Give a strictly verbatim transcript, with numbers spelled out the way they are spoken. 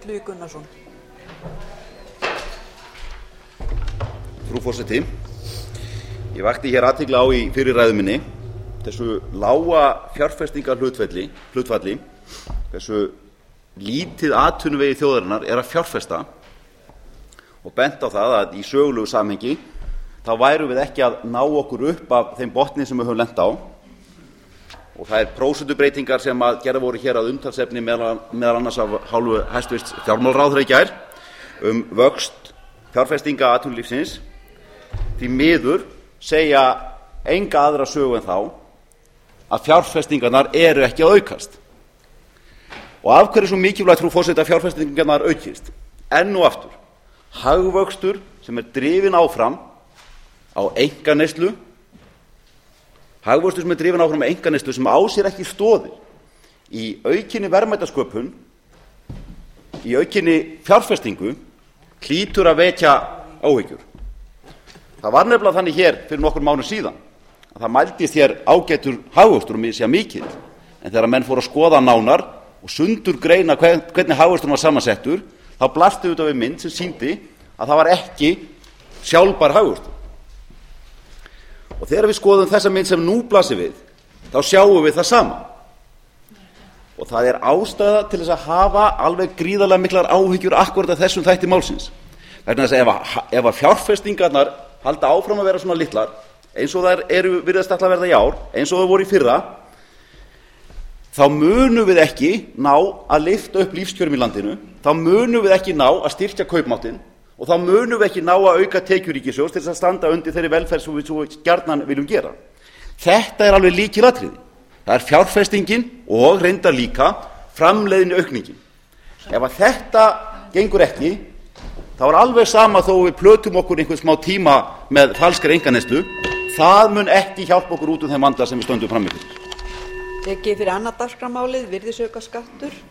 Illugi Gunnarsson. Frú forseti, ég vakti hér athygli á í fyrri ræðu minni þessu lága fjárfestingarhlutfalli, hlutfalli, þessu lítið atvinnuvegi þjóðarinnar er að fjárfesta og bent á það að í sögulegu samhengi þá værum við ekki að ná okkur upp af þeim botni sem við höfum lent á og það er prósentubreytingar sem að gerða voru hér að umtalsefni meðal, meðal annars af hálfu hæstvirts fjármálaráðherra í gær um vöxt fjárfestinga atvinnulífsins. Því miður segja enga aðra sögu en þá að fjárfestingarnar eru ekki að aukast. Og af hverju er svo mikilvægt, frú forseti, að fjárfestingarnar aukist? Enn og aftur, hagvöxtur sem er drifinn áfram á einkaneyslu, hagvöxtur sem er drifinn áfram á einkaneyslu sem á sér ekki stoðir í aukinni verðmætasköpun, í aukinni fjárfestingu, hlýtur að vekja áhyggjur. Það var nefnilega þannig hér fyrir nokkur mánuð síðan að það mældist hér ágætur hagvöxtur og misja mikið, en þegar menn fóru að skoða nánar og sundurgreina hvernig hagvöxturinn var samansettur, þá blasti auðvitað við mynd sem sýndi að það var ekki sjálfbær hagvöxtur. Og þegar við skoðum þessa mynd sem nú blasir við, þá sjáum við það sama. Og það er ástæða til þess að hafa alveg gríðarlega miklar áhyggjur akkúrat af þessum þætti málsins. Vegna þess að ef að, ef að fjárfestingarnar halda áfram að vera svona litlar, eins og þær eru virðast ætla að verða í ár, eins og þau voru í fyrra, þá munum við ekki ná að lyfta upp lífskjörum í landinu, þá munum við ekki ná að styrkja kaupmáttinn og þá munum við ekki ná að auka tekjur ríkissjóðs til þess að standa undir þeirri velferð sem við svo gjarnan viljum gera. Þetta er alveg lykilatriði. Það er fjárfestingin og reyndar líka framleiðni aukningin. Ef að þetta gengur ekki, þá er alveg sama þó við plötum okkur einhvern smá tíma með falskri einkaneyslu, það mun ekki hjálpa okkur út úr þeim vanda sem við stöndum frammi fyrir. Tekið fyrir annað dagskrármálið, virðisaukaskattur.